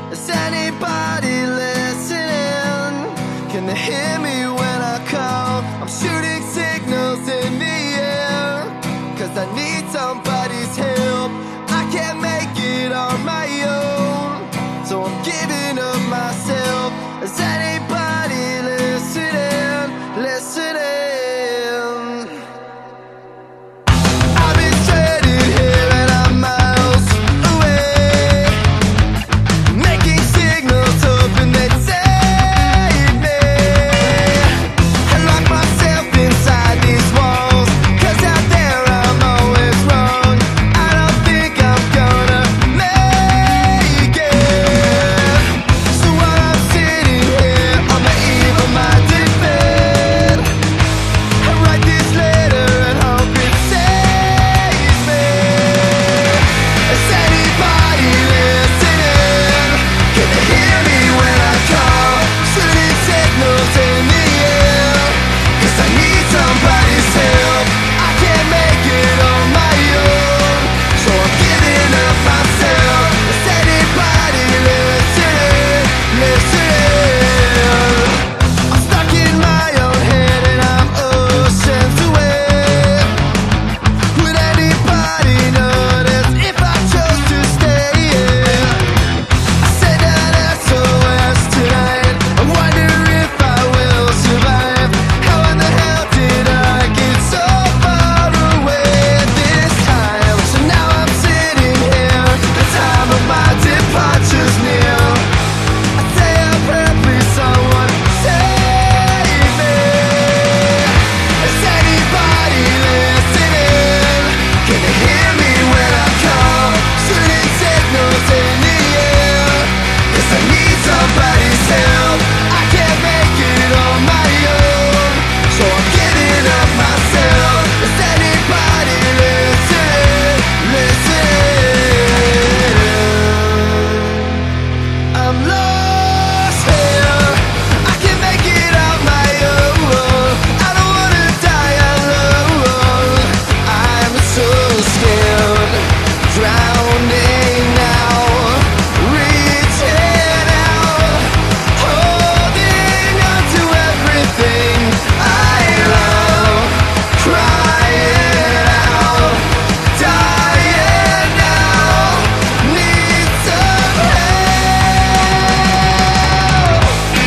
Is anybody listening? Can they hear me when I call? I'm shooting signals in the air, 'cause I need somebody's help. I can't make it on my own, so I'm giving up myself. Is anybody listening? Listening? I've been stranded here and I'm miles away, making signals hoping they'd save me. I lock myself inside these walls, 'cause out there I'm always wrong. I don't think I'm gonna make it. So while I'm sitting here on my eve of my defeat, I write this letter and hope it saves me. Is anybody listening? Can they hear me when I call? Shooting signals in the air, 'cause I need somebody's help. I can't make it on my own, so I'm giving up myself. Is anybody listening? Listening? I'm stuck in my own head and I'm oceans away. Would anybody notice if I chose to stay here? I send out SOS tonight. I wonder if I will survive. How in the hell did I get so far away this time? So now I'm sitting here, the time of my departure's near. I say a prayer, please someone save me. Is anybody listening? Can they hear me when I call? Shooting signals in the air, 'cause I need somebody's help. I can't make it on my own, so I'm giving up myself. Is anybody listening? Listening? I'm lost here, I can't make it on my own. I don't wanna die alone. I'm so scared, drowning now, reaching out, holding on to everything I love, crying out, dying now, need some help.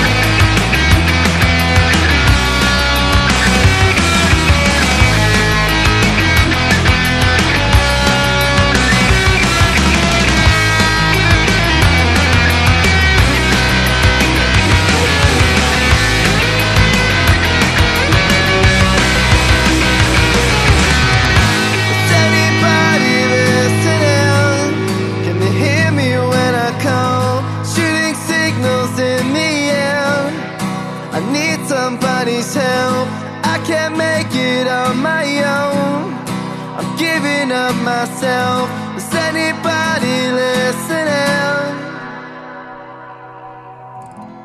Is anybody listening? Can they hear me when I call? Shooting signals in the air, I need somebody's help. I can't make it on my own, I'm giving up myself. Is anybody listening?